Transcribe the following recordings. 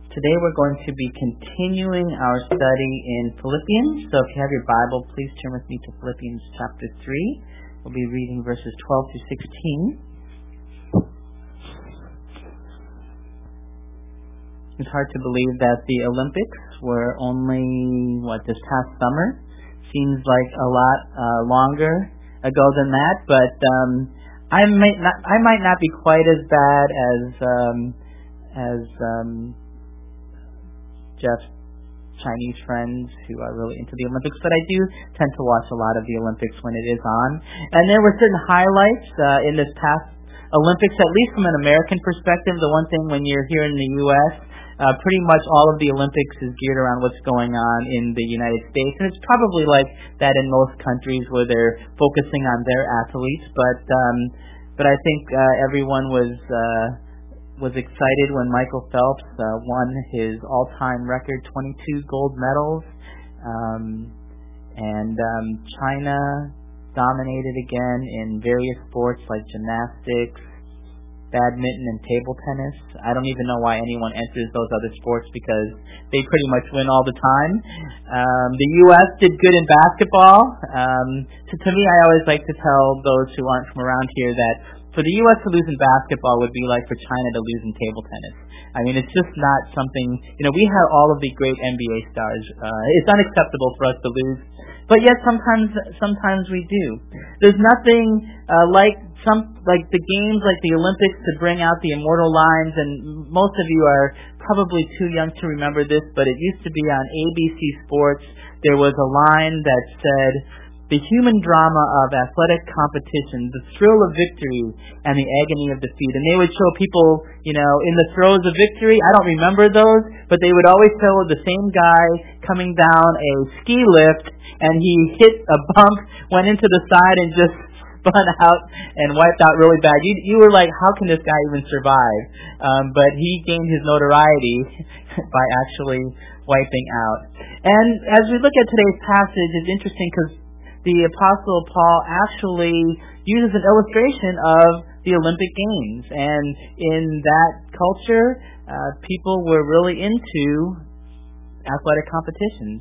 Today we're going to be continuing our study in Philippians. So if you have your Bible, please turn with me to Philippians chapter 3. We'll be reading verses 12 through 16. It's hard to believe that the Olympics were only, this past summer? Seems like a lot longer ago than that, but I might not be quite as bad as Jeff's Chinese friends who are really into the Olympics, but I do tend to watch a lot of the Olympics when it is on. And there were certain highlights in this past Olympics, at least from an American perspective. The one thing when you're here in the U.S., pretty much all of the Olympics is geared around what's going on in the United States, and it's probably like that in most countries where they're focusing on their athletes. But I think everyone was excited when Michael Phelps won his all-time record, 22 gold medals, and China dominated again in various sports like gymnastics, badminton, and table tennis. I don't even know why anyone enters those other sports because they pretty much win all the time. The U.S. did good in basketball. To me, I always like to tell those who aren't from around here that for the U.S. to lose in basketball would be like for China to lose in table tennis. I mean, it's just not something, we have all of the great NBA stars. It's unacceptable for us to lose, but yet sometimes we do. There's nothing like the games, like the Olympics, to bring out the immortal lines, and most of you are probably too young to remember this, but it used to be on ABC Sports. There was a line that said, "The human drama of athletic competition, the thrill of victory, and the agony of defeat." And they would show people, in the throes of victory. I don't remember those, but they would always show the same guy coming down a ski lift, and he hit a bump, went into the side, and just spun out and wiped out really bad. You were like, how can this guy even survive? But he gained his notoriety by actually wiping out. And as we look at today's passage, it's interesting because the Apostle Paul actually uses an illustration of the Olympic Games. And in that culture, people were really into athletic competitions.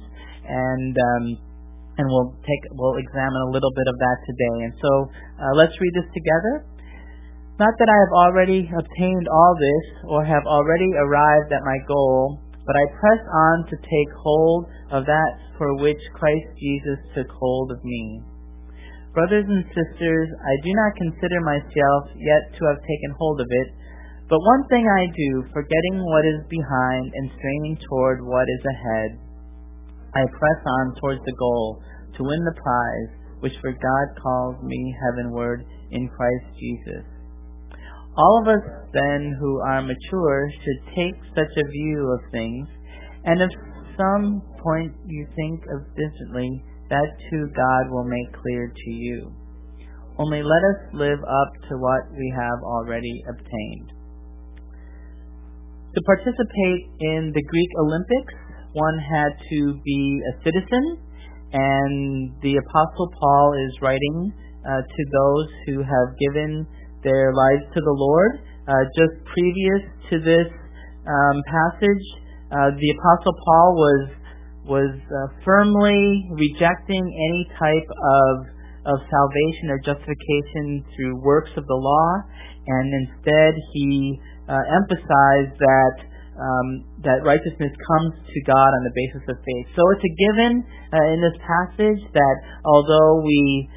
And we'll examine a little bit of that today. And so let's read this together. "Not that I have already obtained all this or have already arrived at my goal, but I press on to take hold of that for which Christ Jesus took hold of me. Brothers and sisters, I do not consider myself yet to have taken hold of it, but one thing I do, forgetting what is behind and straining toward what is ahead, I press on towards the goal, to win the prize, which for God calls me heavenward in Christ Jesus. All of us, then, who are mature should take such a view of things, and if some point you think of differently, that too God will make clear to you. Only let us live up to what we have already obtained." To participate in the Greek Olympics, one had to be a citizen, and the Apostle Paul is writing to those who have given their lives to the Lord. Just previous to this passage, the Apostle Paul was firmly rejecting any type of salvation or justification through works of the law, and instead he emphasized that righteousness comes to God on the basis of faith. So it's a given in this passage that although we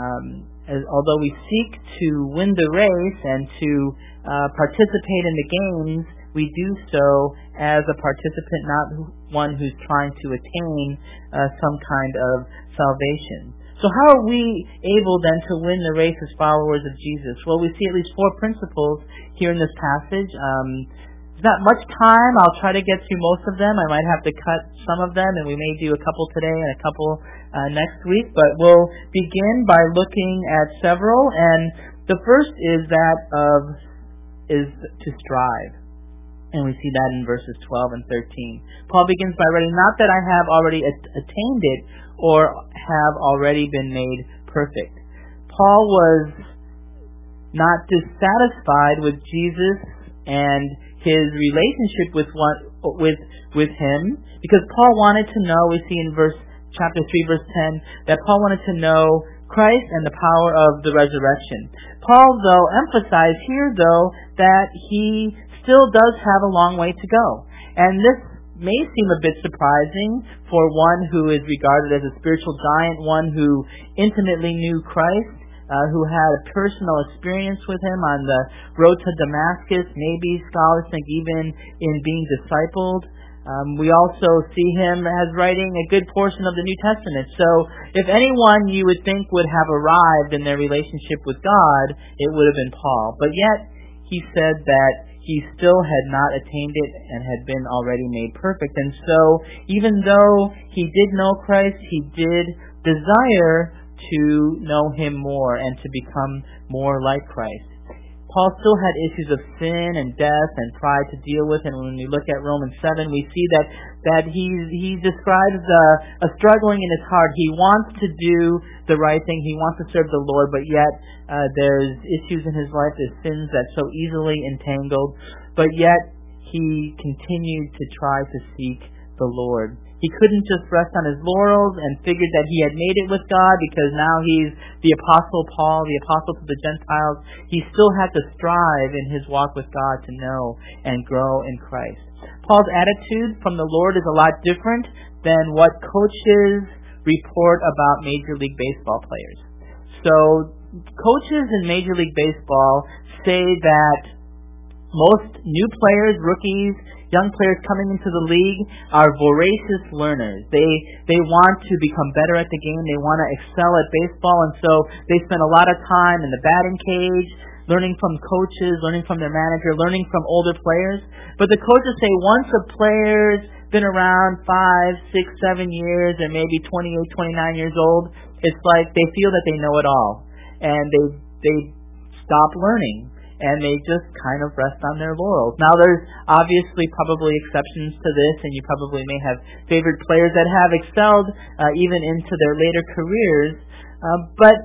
seek to win the race and to participate in the games, we do so as a participant, not one who's trying to attain some kind of salvation. So how are we able then to win the race as followers of Jesus? Well, we see at least 4 principles here in this passage. There's not much time. I'll try to get through most of them. I might have to cut some of them, and we may do a couple today and a couple next week. But we'll begin by looking at several. And the first is to strive. And we see that in verses 12 and 13. Paul begins by writing, "Not that I have already attained it or have already been made perfect." Paul was not dissatisfied with Jesus and his relationship with him, because Paul wanted to know, we see in chapter 3, verse 10, that Paul wanted to know Christ and the power of the resurrection. Paul, though, emphasized here, though, that he still does have a long way to go. And this may seem a bit surprising for one who is regarded as a spiritual giant, one who intimately knew Christ, who had a personal experience with him on the road to Damascus. Maybe scholars think even in being discipled. We also see him as writing a good portion of the New Testament. So if anyone you would think would have arrived in their relationship with God, it would have been Paul. But yet he said that he still had not attained it and had been already made perfect. And so even though he did know Christ, he did desire to know him more and to become more like Christ. Paul still had issues of sin and death and pride to deal with, and when we look at Romans 7, we see that he describes a struggling in his heart. He wants to do the right thing, he wants to serve the Lord, but yet there's issues in his life, there's sins that so easily entangled, but yet he continued to try to seek the Lord. He couldn't just rest on his laurels and figured that he had made it with God because now he's the Apostle Paul, the Apostle to the Gentiles. He still had to strive in his walk with God to know and grow in Christ. Paul's attitude from the Lord is a lot different than what coaches report about Major League Baseball players. So coaches in Major League Baseball say that most new players, rookies, young players coming into the league are voracious learners. They want to become better at the game. They want to excel at baseball, and so they spend a lot of time in the batting cage, learning from coaches, learning from their manager, learning from older players. But the coaches say once a player's been around 5, 6, 7 years, or maybe 28, 29 years old, it's like they feel that they know it all, and they stop learning. And they just kind of rest on their laurels. Now, there's obviously probably exceptions to this, and you probably may have favored players that have excelled even into their later careers. But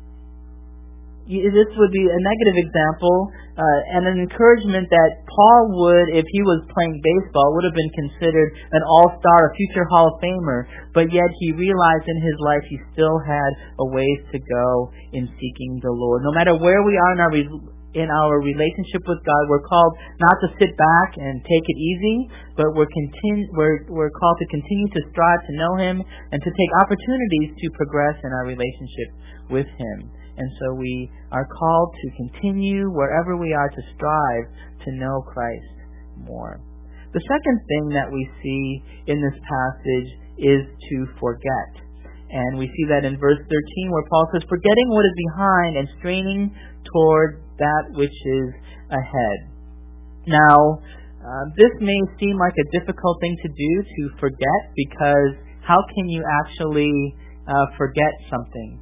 this would be a negative example and an encouragement that Paul would, if he was playing baseball, would have been considered an all-star, a future Hall of Famer. But yet he realized in his life he still had a ways to go in seeking the Lord. No matter where we are in our relationship with God, we're called not to sit back and take it easy, but we're called to continue to strive to know Him and to take opportunities to progress in our relationship with Him. And so we are called to continue wherever we are to strive to know Christ more. The second thing that we see in this passage is to forget. And we see that in verse 13 where Paul says, forgetting what is behind and straining toward that which is ahead. Now, this may seem like a difficult thing to do, to forget, because how can you actually forget something?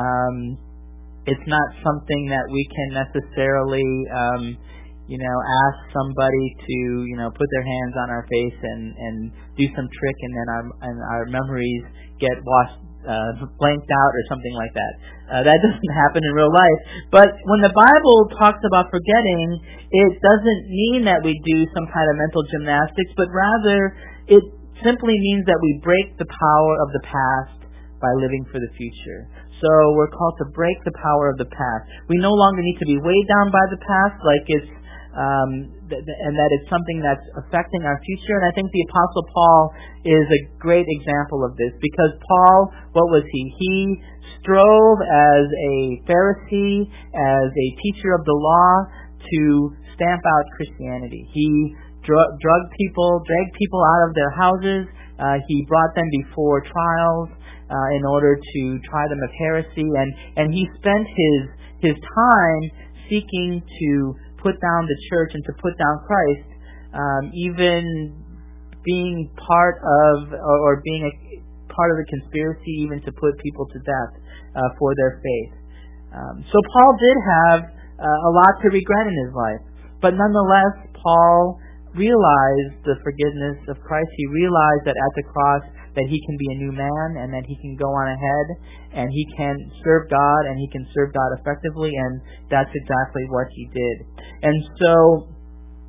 It's not something that we can necessarily, ask somebody to, put their hands on our face and do some trick, and then our memories get blanked out or something like that. That doesn't happen in real life. But when the Bible talks about forgetting, it doesn't mean that we do some kind of mental gymnastics, but rather it simply means that we break the power of the past by living for the future. So we're called to break the power of the past. We no longer need to be weighed down by the past like it's and that it's something that's affecting our future. And I think the Apostle Paul is a great example of this, because Paul, what was he? He strove as a Pharisee, as a teacher of the law, to stamp out Christianity. He dragged people out of their houses. He brought them before trials in order to try them of heresy, and he spent his time seeking to put down the church and to put down Christ, even being part of or being a part of the conspiracy even to put people to death for their faith. So Paul did have a lot to regret in his life, but nonetheless, Paul realized the forgiveness of Christ. He realized that at the cross that he can be a new man and that he can go on ahead and he can serve God and he can serve God effectively, and that's exactly what he did. And so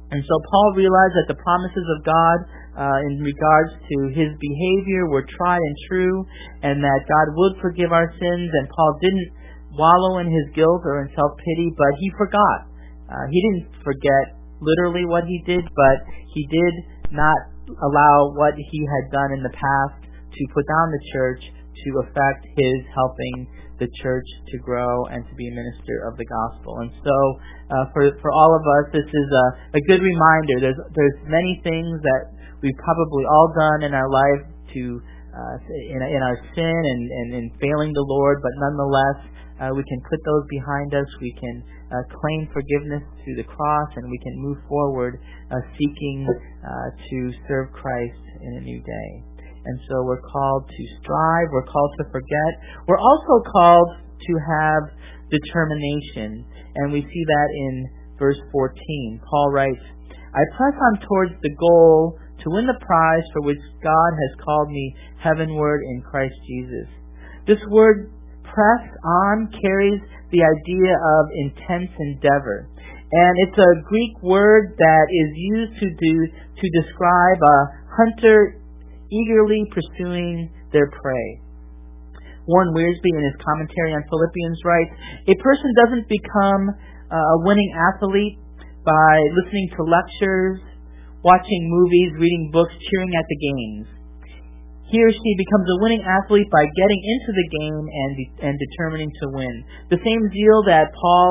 And so Paul realized that the promises of God in regards to his behavior were tried and true, and that God would forgive our sins. And Paul didn't wallow in his guilt or in self-pity, but he forgot. He didn't forget literally what he did, but he did not allow what he had done in the past to put down the church to affect his helping the church to grow and to be a minister of the gospel. And so for all of us, this is a good reminder. There's many things that we've probably all done in our life to in our sin and in failing the Lord, but nonetheless we can put those behind us. We can claim forgiveness through the cross, and we can move forward seeking to serve Christ in a new day. And so we're called to strive. We're called to forget. We're also called to have determination. And we see that in verse 14. Paul writes, I press on towards the goal to win the prize for which God has called me heavenward in Christ Jesus. This word press on carries the idea of intense endeavor. And it's a Greek word that is used to describe a hunter eagerly pursuing their prey. Warren Wiersbe, in his commentary on Philippians, writes, a person doesn't become a winning athlete by listening to lectures, watching movies, reading books, cheering at the games. He or she becomes a winning athlete by getting into the game and determining to win. The same zeal that Paul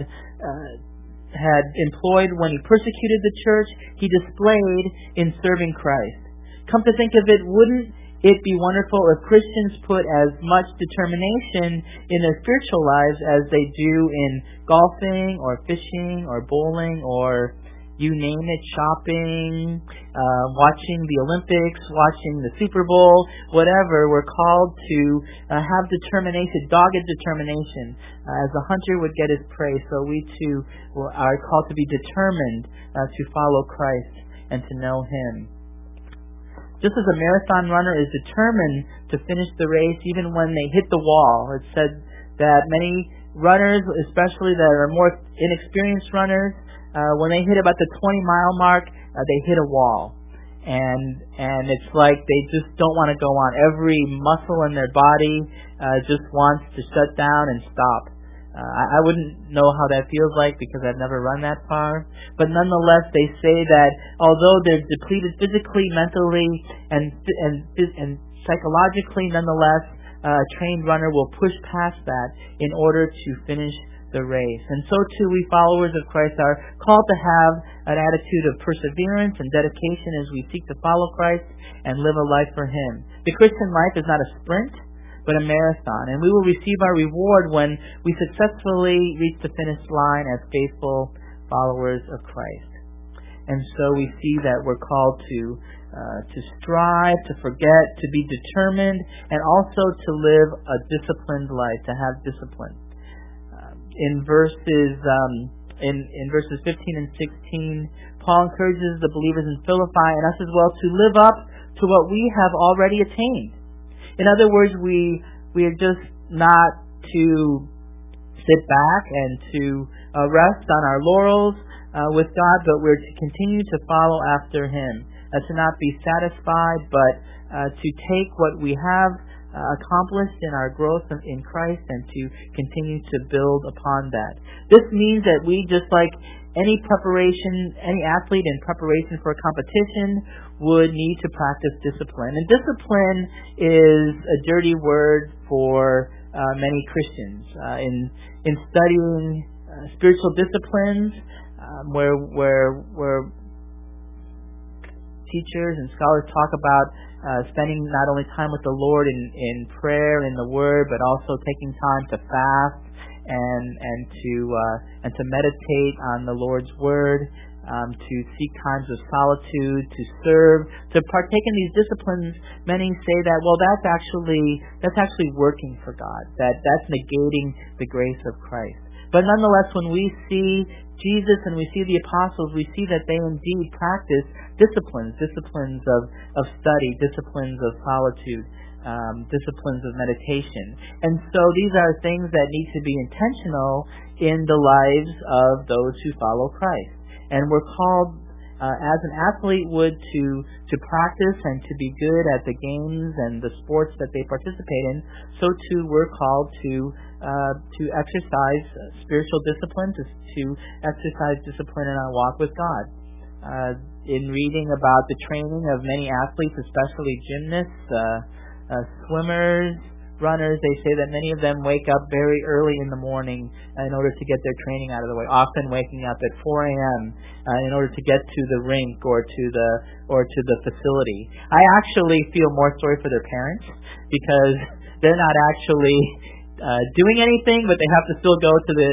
had employed when he persecuted the church, he displayed in serving Christ. Come to think of it, wouldn't it be wonderful if Christians put as much determination in their spiritual lives as they do in golfing or fishing or bowling or you name it, shopping, watching the Olympics, watching the Super Bowl, whatever? We're called to have determination, dogged determination, as a hunter would get his prey. So we too are called to be determined to follow Christ and to know Him. Just as a marathon runner is determined to finish the race even when they hit the wall. It's said that many runners, especially that are more inexperienced runners, when they hit about the 20-mile mark, they hit a wall. And it's like they just don't want to go on. Every muscle in their body just wants to shut down and stop. I wouldn't know how that feels like because I've never run that far. But nonetheless, they say that although they're depleted physically, mentally, and psychologically, nonetheless, a trained runner will push past that in order to finish the race. And so too, we followers of Christ are called to have an attitude of perseverance and dedication as we seek to follow Christ and live a life for Him. The Christian life is not a sprint, but a marathon, and we will receive our reward when we successfully reach the finish line as faithful followers of Christ. And so we see that we're called to strive, to forget, to be determined, and also to live a disciplined life, to have discipline. In verses 15 and 16, Paul encourages the believers in Philippi and us as well to live up to what we have already attained. In other words, we are just not to sit back and to rest on our laurels with God, but we're to continue to follow after Him, to not be satisfied, but to take what we have accomplished in our growth in Christ and to continue to build upon that. This means that we, just like any athlete in preparation for a competition, would need to practice discipline. And discipline is a dirty word for many Christians. In studying spiritual disciplines, where teachers and scholars talk about spending not only time with the Lord in prayer and in the Word, but also taking time to fast and to meditate on the Lord's Word, to seek times of solitude, to serve, to partake in these disciplines. Many say that, well, that's actually working for God. That's negating the grace of Christ. But nonetheless, when we see Jesus and we see the apostles, we see that they indeed practice disciplines of study, disciplines of solitude, disciplines of meditation. And so these are things that need to be intentional in the lives of those who follow Christ. And we're called, as an athlete would, to practice and to be good at the games and the sports that they participate in, so too we're called to exercise spiritual discipline, to exercise discipline in our walk with God. In reading about the training of many athletes, especially gymnasts, swimmers, runners, they say that many of them wake up very early in the morning in order to get their training out of the way, often waking up at 4 a.m. In order to get to the rink or to the facility. I actually feel more sorry for their parents, because they're not actually doing anything, but they have to still go to the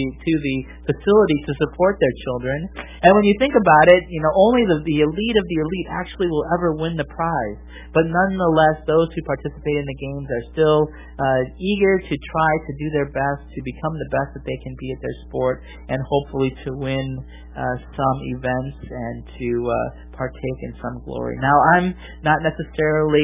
facility to support their children. And when you think about it, only the elite of the elite actually will ever win the prize. But nonetheless, those who participate in the games are still eager to try to do their best to become the best that they can be at their sport, and hopefully to win some events and to partake in some glory. Now, I'm not necessarily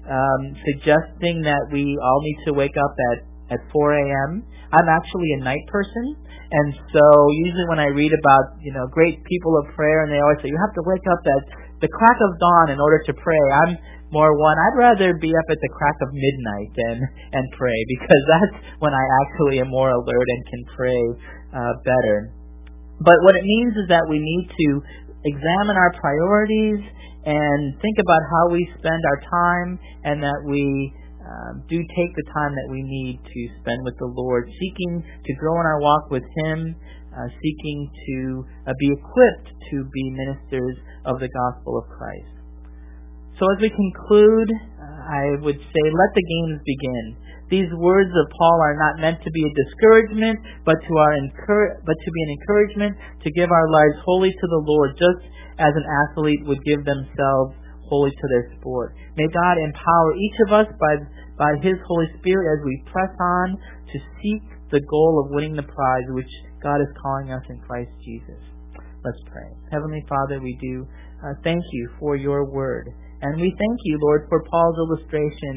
suggesting that we all need to wake up at 4 a.m. I'm actually a night person, and so usually when I read about great people of prayer, and they always say you have to wake up at the crack of dawn in order to pray, I'm more one. I'd rather be up at the crack of midnight and pray, because that's when I actually am more alert and can pray better. But what it means is that we need to examine our priorities and think about how we spend our time, and that we do take the time that we need to spend with the Lord, seeking to grow in our walk with Him, seeking to be equipped to be ministers of the gospel of Christ. So as we conclude, I would say, let the games begin. These words of Paul are not meant to be a discouragement, but to be an encouragement to give our lives wholly to the Lord, just as an athlete would give themselves wholly to their sport. May God empower each of us by His Holy Spirit as we press on to seek the goal of winning the prize which God is calling us in Christ Jesus. Let's pray. Heavenly Father, we do thank You for Your word. And we thank You, Lord, for Paul's illustration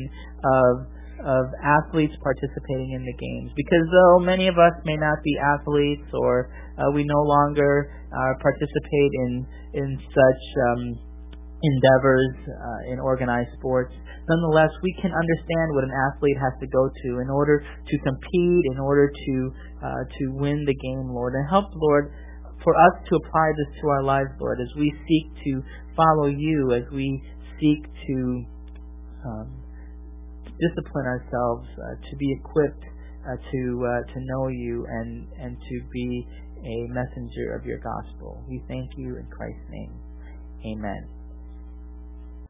of athletes participating in the games. Because though many of us may not be athletes, or we no longer participate in such endeavors in organized sports, nonetheless we can understand what an athlete has to go to in order to compete, in order to win the game, Lord. And help, Lord, for us to apply this to our lives, Lord, as we seek to follow You, as we seek to discipline ourselves, to be equipped to know You and to be a messenger of Your gospel. We thank You in Christ's name. Amen.